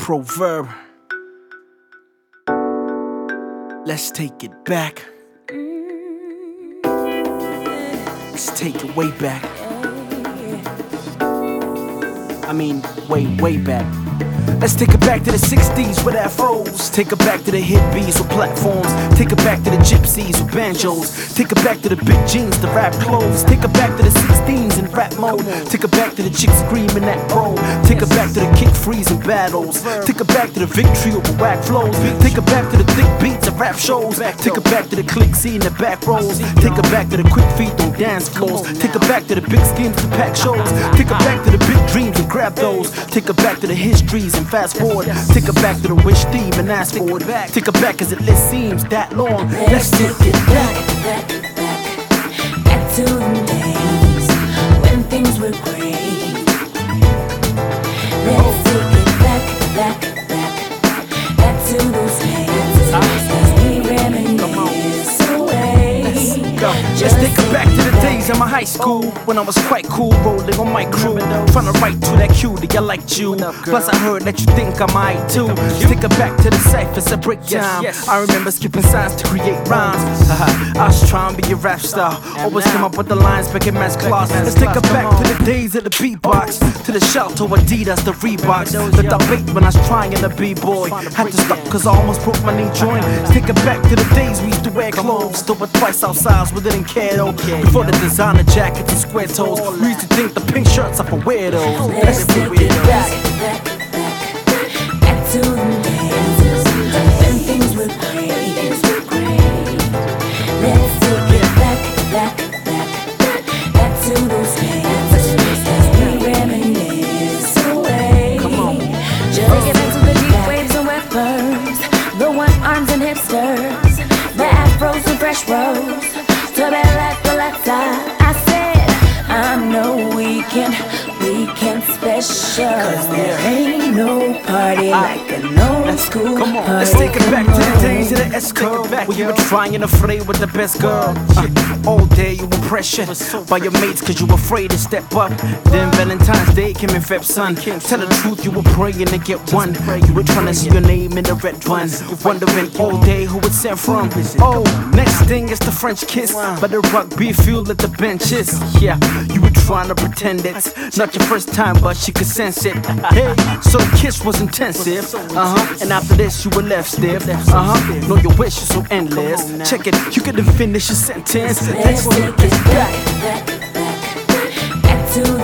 proverb. Let's take it back. Let's take it way back. I mean, way back. Let's take it back to the 60s with afros. Take it back to the hippies with platforms. Take it back to the gypsies with banjos. Take it back to the big jeans, the rap clothes. Take it back to the 16s in rap mode. Take it back to the chicks screaming that bro. Take it back to the kick freezing battles. Take it back to the victory over whack flows. Take it back to the thick beats of rap shows. Take it back to the click scene, the back rows. Take it back to the quick feet on dance floors. Take it back to the big schemes, the pack shows. Take it back to the big dreams and grab those. Take it back to the histories and fast forward. Take it back to the wish theme and ask for it. Take it back as it list seems that long. Let's take it back. Back to the days when things were great. Let's take it back to those days as we reminisce away. Let's take it back to the days of my high school when I was quite cool, rolling on my crew, trying to write to that cutie I liked you. Plus I heard that you think I might too. Take it back to the cyphers at break time. I remember skipping signs to create rhymes. I was trying to be a rap star, always come up with the lines back in math class. Let's take it back to the days of the beatbox, to the Shelto, Adidas, the Reeboks, the debate when I was trying to be boy. Had to stop cause I almost broke my knee joint. Let's take it back to the days we used to wear clothes, still with twice our size, we didn't care though. Before the designer jackets and square toes, we used to think the pink shirts are for weirdos. Let's take it back to the days when things were great. Let's take it back to those days as we reminisce away. Come on. Just take it back to the deep waves and rappers, the one-arms and hipsters, the afros and fresh rows, to be like the letter. I said, I know we can special, cause there ain't no party like an old school Come on, party. let's take it back to the days of the S-Curve, where you were trying to fray with the best girl. All day you were pressured by your mates cause you were afraid to step up. Then Valentine's Day came in Feb, son. Tell the truth, you were praying to get one. You were trying to see your name in the red one, wondering all day who it's sent from. Oh, next thing is the French kiss by the rock beer fuel at the benches. Yeah, you were trying to pretend it's not your first time, but she could sense it. Hey, so the kiss was intensive. And after this you were left stiff. Know your wish is so endless. Check it, you couldn't finish your sentence. Let's take it back to